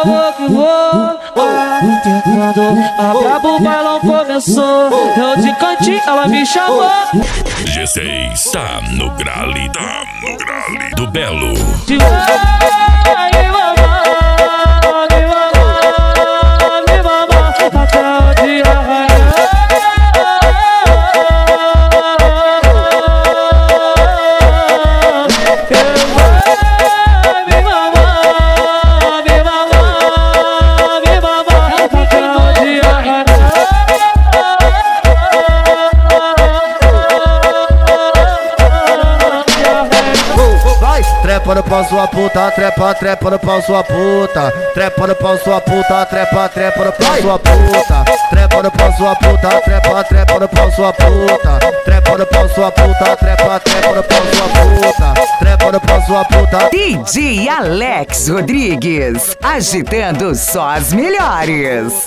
vou que vou. Quando a brabo bailão começou, eu de cantinho ela me chamou. G6 tá no grale do Belo. De me mamar, me mamar, me mamar, até o dia raiar. Trepa no pau sua puta, trepa, trepa no pau sua puta. Trepa no pau sua puta, trepa, trepa no pau sua puta. Trepa no pau sua puta, trepa, trepa no pau sua puta. Trepa no pau sua puta, trepa, trepa no pau sua puta. Trepa no pau sua puta. DJ Alex Rodrigues, agitando só as melhores.